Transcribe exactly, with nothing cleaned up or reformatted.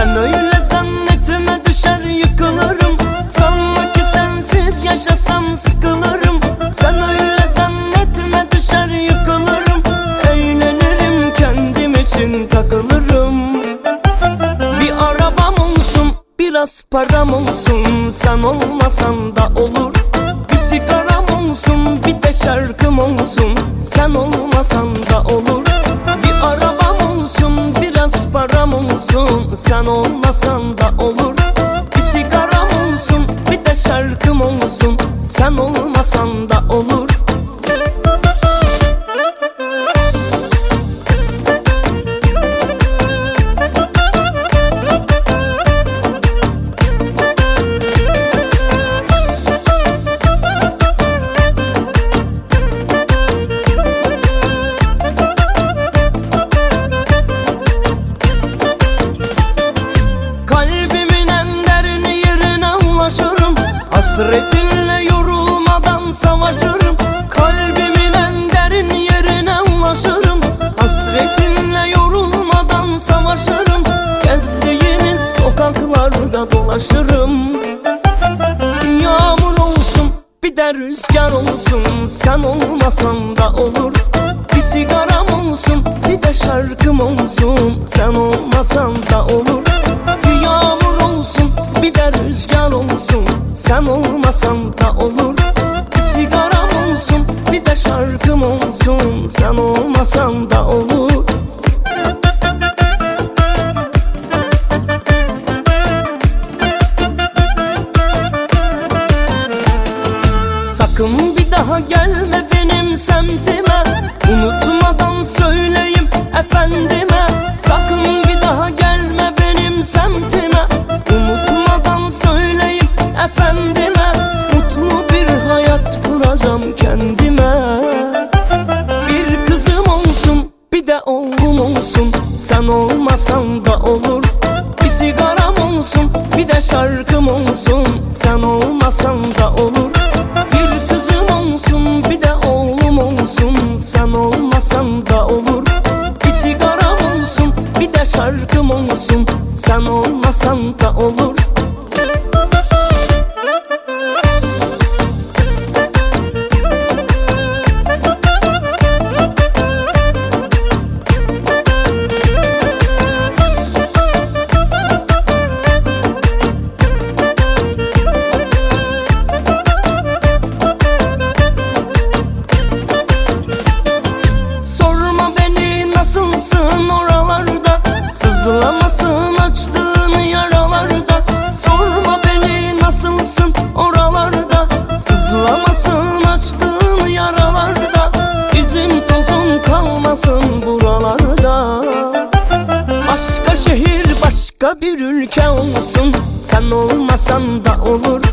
Sen öyle zannetme, düşer yıkılırım. Sanma ki sensiz yaşasam sıkılırım. Sen öyle zannetme, düşer yıkılırım. Eğlenirim, kendim için takılırım. Bir arabam olsun, biraz param olsun, sen olmasan da olur. Bir sigaram olsun, bir de şarkım olsun, sen olmasan da olur. Bir arabam olsun, biraz param olsun, sen olmasan da olur. Bir sigaram olsun, bir de şarkım olsun, sen olmasan da olur. Hasretinle yorulmadan savaşırım. Kalbimin en derin yerine ulaşırım. Hasretinle yorulmadan savaşırım. Gezdiğiniz sokaklarda dolaşırım. Yağmur olsun, bir de rüzgar olsun, sen olmasan da olur. Bir sigaram olsun, bir de şarkım olsun, sen olmasan da olur. Bir yağmur olsun, bir de rüzgar olsun, sen olmasan da olur. Bir sigaram olsun, bir de şarkım olsun, sen olmasan da olur. Sakın bir daha gelme benim semtime, unutmadan söyleyeyim efendime. Sakın bir daha gelme benim semtime, unutmadan söyleyeyim efendime. Mutlu bir hayat kuracağım kendime. Bir kızım olsun, bir de oğlum olsun, sen olmasan da olur. Bir sigaram olsun, bir de şarkım olsun, sen olmasan da olur. Bir kızım olsun, bir de oğlum olsun, sen olmasan da olur. Bir sigaram olsun, bir de şarkım olsun, sen olmasan da olur. Sızlamasın açtığın yaralarda, sorma beni nasılsın oralarda. Sızlamasın açtığın yaralarda, izim tozun kalmasın buralarda. Başka şehir, başka bir ülke olsun, sen olmasan da olur.